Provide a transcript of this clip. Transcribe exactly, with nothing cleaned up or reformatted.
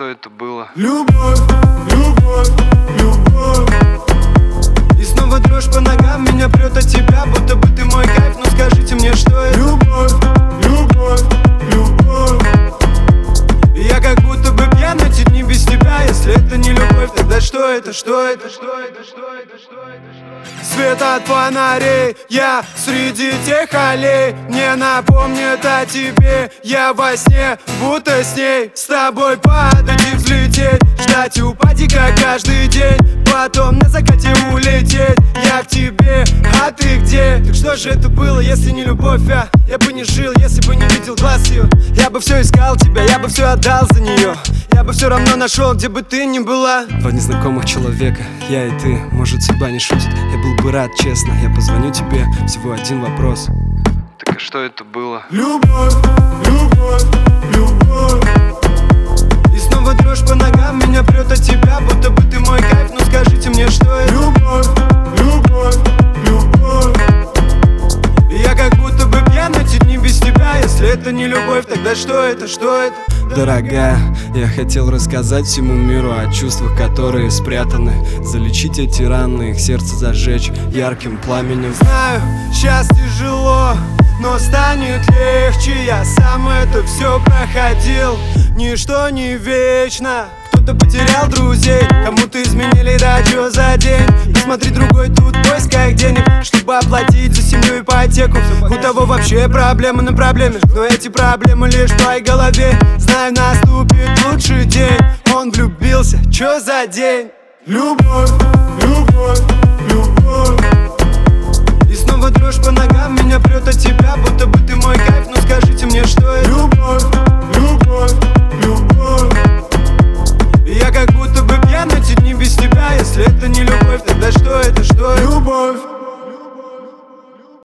что это было? Любовь, любовь, любовь. И снова дрожь по ногам меня прет от тебя, будто бы ты мой кайф. Ну скажите мне, что это? Любовь, любовь, любовь. И я как будто бы пьян эти дни без тебя. Если это не любовь, тогда что это, что это, что это, что это, что это, что это? Свет от фонарей, я среди тех аллей. Мне напомнит о тебе, я во сне, будто с ней. С тобой падать и взлететь, ждать упади как каждый день. Потом на закате улететь, я к тебе, а ты где? Так что же это было, если не любовь, а? Я бы не жил, если бы не видел глаз ее. Я бы все искал тебя, я бы все отдал за нее. Я бы все равно нашел, где бы ты ни была. Два незнакомых человека, я и ты, может судьба не шутит. Я был бы рад, честно, я позвоню тебе, всего один вопрос. Так а что это было? Любовь, любовь, любовь. И снова дрожь по ногам меня прет от тебя, будто бы ты мой кайф. Ну скажите мне, что это? Любовь, любовь, любовь. И я как будто бы пьян эти дни без тебя. Если это не любовь, тогда что это, что это? Дорогая, я хотел рассказать всему миру о чувствах, которые спрятаны. Залечить эти раны, их сердце зажечь ярким пламенем. Знаю, сейчас тяжело, но станет легче. Я сам это все проходил. Ничто не вечно. Кто-то потерял друзей, кому-то изменили, да чё за день. Посмотри, другой тут в поисках денег, чтобы оплатить за семью ипотеку. У того вообще проблемы на проблеме, но эти проблемы лишь в твоей голове. Знаю, наступит лучший день. Он влюбился, чё за день? Любовь, любовь, любовь. И снова дрожь по ногам меня прет от тебя, будто бы